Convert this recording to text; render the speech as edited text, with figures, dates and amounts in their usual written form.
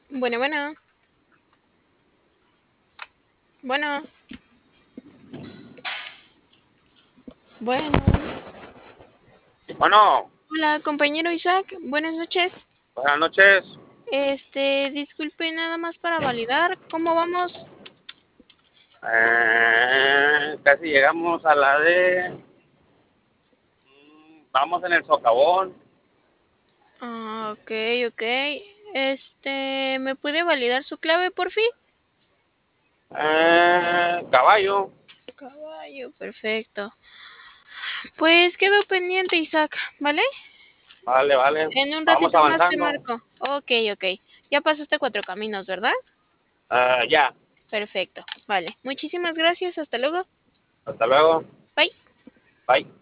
Bueno, bueno, bueno, bueno. Bueno, Hola, compañero Isaac, buenas noches. buenas noches. Disculpe nada más para validar, ¿cómo vamos? Casi llegamos a la de... Vamos en el socavón. Ah, ok, ok. ¿Me puede validar su clave por fin? Caballo. Caballo, perfecto. Pues quedó pendiente, Isaac, ¿vale? Vale, vale. En un Vamos ratito más te avanzando. marco. Ok, ok. Ya pasaste cuatro caminos, ¿verdad? Ya. Perfecto, vale. Muchísimas gracias, hasta luego. Hasta luego. Bye. Bye.